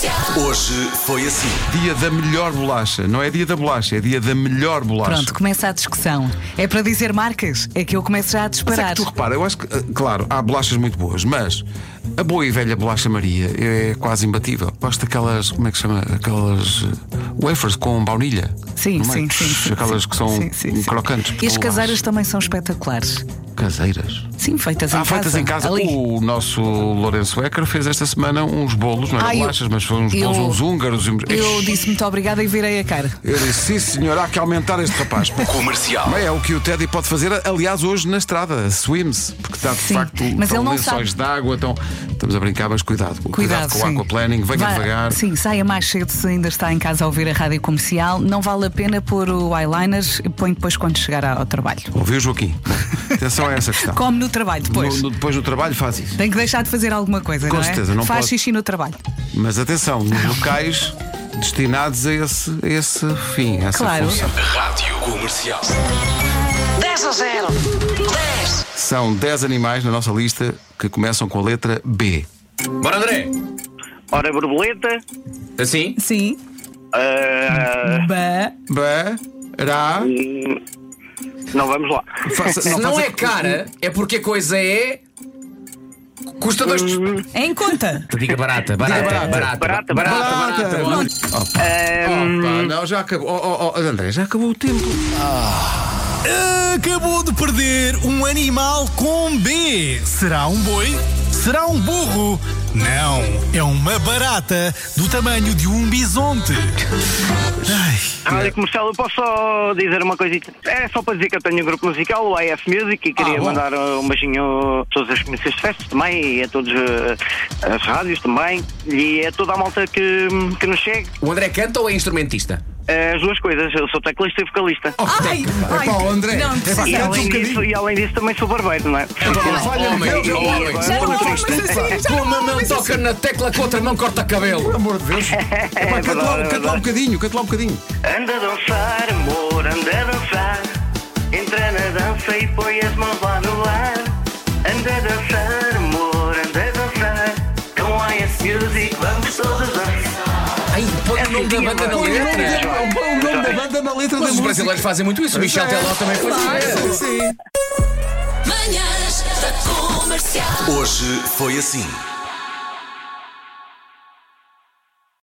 Hoje foi assim. Dia da melhor bolacha. Não é dia da bolacha, é dia da melhor bolacha. Pronto, começa a discussão. É para dizer marcas? É que eu começo já a Mas é disparar. que tu repara, eu acho que, claro, há bolachas muito boas, mas a boa e velha bolacha Maria é quase imbatível. Gosto daquelas, como é que se chama? Aquelas wafers com baunilha. Sim, Não é? sim, sim. Aquelas que são Sim. crocantes. E as caseiras também são espetaculares. Caseiras? Sim, feitas em casa. Feitas em casa. Ali. O nosso Lourenço Ecker fez esta semana uns bolos, não eram bolachas, mas foram uns bolos, uns húngaros. Eu disse muito obrigada e virei a cara. Eu disse, sim senhor, há que aumentar este rapaz. Comercial. Mas é o que o Teddy pode fazer, aliás, hoje na estrada, swims, porque está de Sim, facto mas ele não lençóis de água, então estamos a brincar, mas cuidado com sim. o aquaplaning, venha devagar. Sim, saia mais cedo se ainda está em casa a ouvir a rádio comercial. Não vale a pena pôr o eyeliner, põe depois quando chegar ao trabalho. Ouviu, Joaquim? Bom, atenção a essa questão. Come no trabalho depois. Depois no trabalho faz isso. Tem que deixar de fazer alguma coisa, Com não certeza, é? não Faz pode. xixi no trabalho. Mas atenção, nos locais destinados a esse fim, a essa Claro. função. Rádio Comercial. 10-0. 10. São 10 animais na nossa lista que começam com a letra B. Bora, André! Ora, borboleta. Assim? Sim. Bará. Não vamos lá. Se não é cara, é porque a coisa é. Custa dois. É em conta. Diga barata. Barata. Opa, não, já acabou. André, já acabou o tempo. Acabou de perder um animal com B. Será um boi? Será um burro? Não, é uma barata do tamanho de um bisonte. Rádio Comercial, eu posso só dizer uma coisita? É só para dizer que eu tenho um grupo musical, o AF Music, e queria mandar um beijinho a todas as comissões de festas também, e a todas as rádios também, e a toda a malta que nos segue. O André canta ou é instrumentista? As duas coisas, eu sou teclista e vocalista. Ai, André. não precisa. E além disso também sou barbeiro, não é? Com uma mão toca na tecla, com a outra mão corta cabelo. Pelo amor de Deus. Canta lá um bocadinho. Anda a dançar, amor, anda a dançar. Entra na dança e põe as mãos lá no ar. Anda a dançar, amor, anda a dançar. Com AF Music vamos todos dançar. Ai, põe o nome da banda na letra. O nome da banda na letra da Mas os música. brasileiros fazem muito isso. O Michel Teló também fazia. Sim. Manhãs da Comercial. Hoje foi assim.